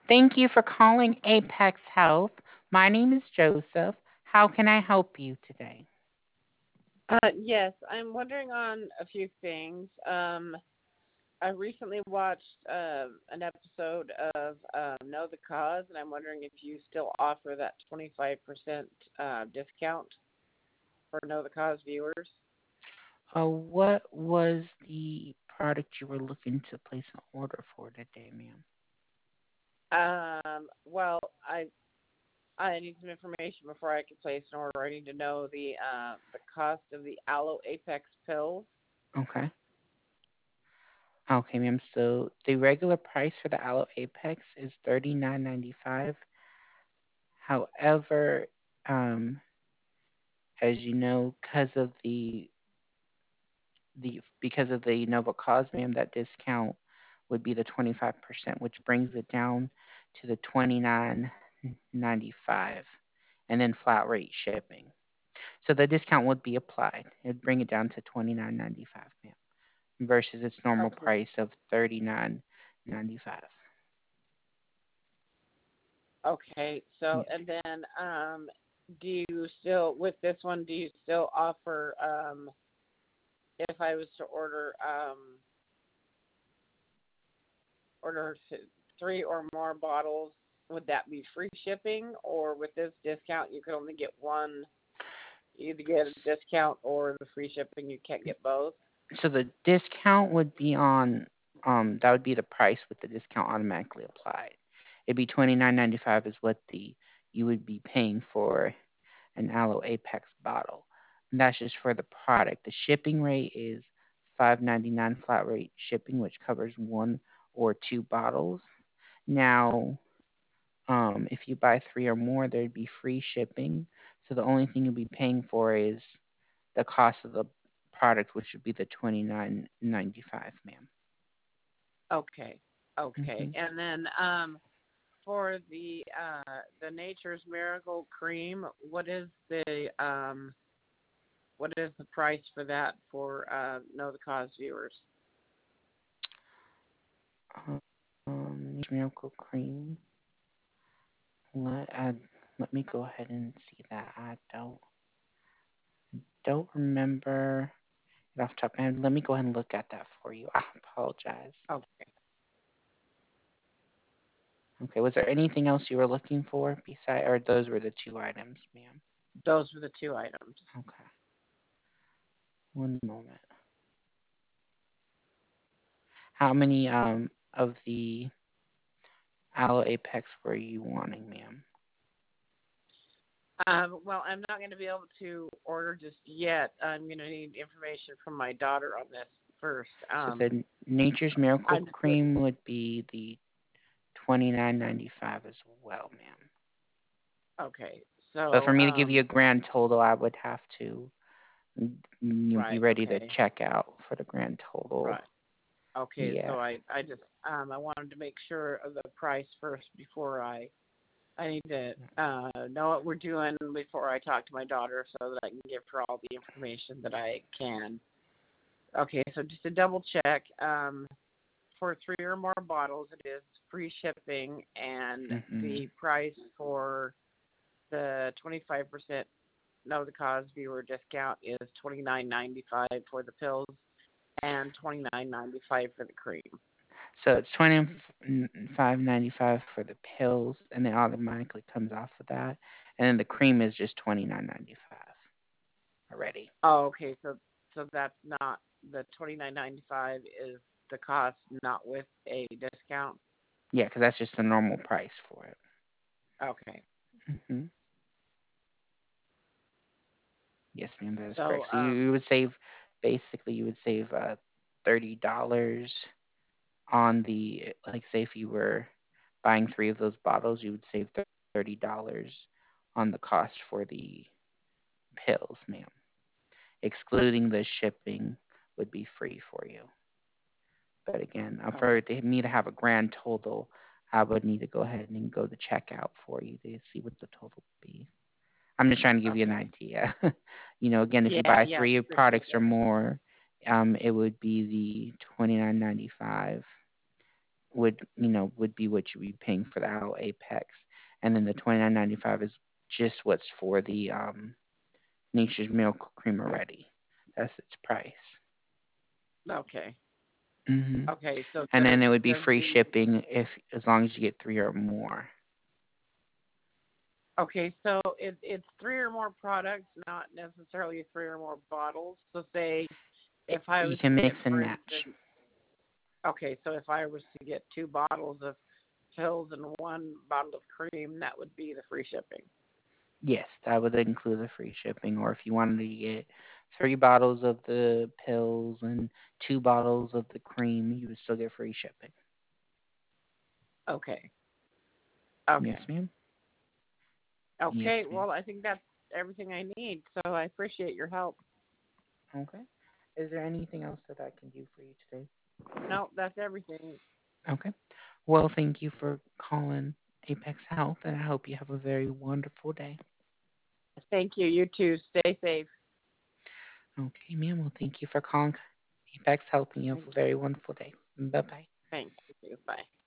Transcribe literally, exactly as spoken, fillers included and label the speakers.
Speaker 1: Thank you for calling Apex Health. My name is Joseph. How can I help you today?
Speaker 2: Uh, yes, I'm wondering on a few things. Um, I recently watched uh, an episode of um, Know the Cause, and I'm wondering if you still offer that twenty-five percent uh, discount for Know the Cause viewers.
Speaker 1: Uh, what was the product you were looking to place an order for today, ma'am?
Speaker 2: Um, well, I I need some information before I can place an order. I need to know the uh, the cost of the Aloe Apex pills.
Speaker 1: Okay. Okay, ma'am. So the regular price for the Aloe Apex is thirty-nine ninety-five. However, um, as you know, because of the the because of the Nova Cause, ma'am, that discount would be the twenty-five percent, which brings it down to the twenty-nine ninety-five, and then flat rate shipping. So the discount would be applied. It'd bring it down to twenty-nine ninety-five, ma'am, versus its normal
Speaker 2: Okay.
Speaker 1: price of thirty-nine ninety-five.
Speaker 2: Okay. So,
Speaker 1: Yes,
Speaker 2: and then, um, do you still with this one? Do you still offer um, if I was to order um, order three or more bottles, would that be free shipping? Or with this discount, you could only get one. You either get a discount or the free shipping. You can't get both.
Speaker 1: so the discount would be on um that would be the price with the discount automatically applied. It'd be twenty-nine ninety-five is what the you would be paying for an Aloe Apex bottle. And that's just for the product. The shipping rate is five ninety-nine flat rate shipping, which covers one or two bottles. Now, um, if you buy three or more, there'd be free shipping. So the only thing you'll be paying for is the cost of the product, which would be the twenty-nine ninety-five, ma'am.
Speaker 2: Okay. Okay.
Speaker 1: Mm-hmm.
Speaker 2: And then um, for the uh, the Nature's Miracle Cream, what is the um, what is the price for that for uh, Know the Cause viewers?
Speaker 1: Um, Miracle Cream. Let I, let me go ahead and see that. I don't don't remember it off the top of my head. Let me go ahead and look at that for you. I apologize.
Speaker 2: Okay.
Speaker 1: Okay, was there anything else you were looking for beside, or those were the two items, ma'am?
Speaker 2: Those were the two items.
Speaker 1: Okay, one moment. How many um of the Aloe Apex were you wanting, ma'am?
Speaker 2: Um, well, I'm not going to be able to order just yet. I'm going to need information from my daughter on this first.
Speaker 1: So
Speaker 2: Um,
Speaker 1: the Nature's Miracle
Speaker 2: I'm just
Speaker 1: Cream would be the twenty nine ninety five as well, ma'am.
Speaker 2: okay.
Speaker 1: But for
Speaker 2: So,
Speaker 1: me to give you
Speaker 2: um,
Speaker 1: a grand total, I would have to mm, be
Speaker 2: right.
Speaker 1: ready to
Speaker 2: Okay.
Speaker 1: check out for the grand total.
Speaker 2: Right. Okay.
Speaker 1: Yeah.
Speaker 2: So I, I just, um, I wanted to make sure of the price first before I, I need to uh, know what we're doing before I talk to my daughter so that I can give her all the information that I can. Okay. So just to double check, um, for three or more bottles, it is free shipping, and
Speaker 1: hmm
Speaker 2: the price for the twenty-five percent Know the Cause viewer discount is twenty-nine ninety-five for the pills and twenty-nine ninety-five for the cream.
Speaker 1: So it's twenty five ninety five for the pills, and it automatically comes off of that. And then the cream is just twenty nine ninety five already.
Speaker 2: Oh, okay. So so that's not the twenty-nine ninety-five is the cost, not with a discount.
Speaker 1: Yeah, because that's just the normal price for it.
Speaker 2: Okay.
Speaker 1: hmm Yes, ma'am, that is correct.
Speaker 2: So
Speaker 1: So you,
Speaker 2: um,
Speaker 1: you would save, basically, you would save uh, thirty dollars on the, like, say if you were buying three of those bottles, you would save thirty dollars on the cost for the pills, ma'am. Excluding the shipping would be free for you. But again, uh, for
Speaker 2: okay.
Speaker 1: to- me to have a grand total, I would need to go ahead and go to checkout for you to see what the total would be. I'm just trying to give you an
Speaker 2: Okay.
Speaker 1: idea. You know, again, if you
Speaker 2: Yeah.
Speaker 1: buy
Speaker 2: Yeah.
Speaker 1: three
Speaker 2: Appreciate
Speaker 1: products or
Speaker 2: that.
Speaker 1: more, um, it would be the twenty nine ninety five, would you know would be what you'd be paying for the Aloe Apex, and then the twenty nine ninety five is just what's for the um Nature's Miracle Creamer Ready. That's its price.
Speaker 2: Okay.
Speaker 1: hmm
Speaker 2: Okay. So
Speaker 1: And then
Speaker 2: there's
Speaker 1: it would be
Speaker 2: there's
Speaker 1: free
Speaker 2: the
Speaker 1: shipping if as long as you get three or more.
Speaker 2: okay. So it, it's three or more products, not necessarily three or more bottles. So say
Speaker 1: It,
Speaker 2: if I
Speaker 1: you
Speaker 2: was
Speaker 1: can
Speaker 2: to get,
Speaker 1: mix and
Speaker 2: for
Speaker 1: match.
Speaker 2: instance, okay. So if I was to get two bottles of pills and one bottle of cream, that would be the free shipping.
Speaker 1: Yes, that would include the free shipping. Or if you wanted to get three bottles of the pills and two bottles of the cream, you would still get free shipping.
Speaker 2: Okay.
Speaker 1: Yes,
Speaker 2: Okay.
Speaker 1: ma'am. Yes,
Speaker 2: Okay.
Speaker 1: ma'am.
Speaker 2: Well, I think that's everything I need. So I appreciate your help.
Speaker 1: Okay. Is there anything else that I can do for you today?
Speaker 2: No, that's everything.
Speaker 1: Okay. Well, thank you for calling Apex Health, and I hope you have a very wonderful day.
Speaker 2: Thank you. You too. Stay safe.
Speaker 1: Okay, ma'am. Well, thank you for calling Apex Health, and you have a very wonderful day. Bye bye.
Speaker 2: Thanks. Bye.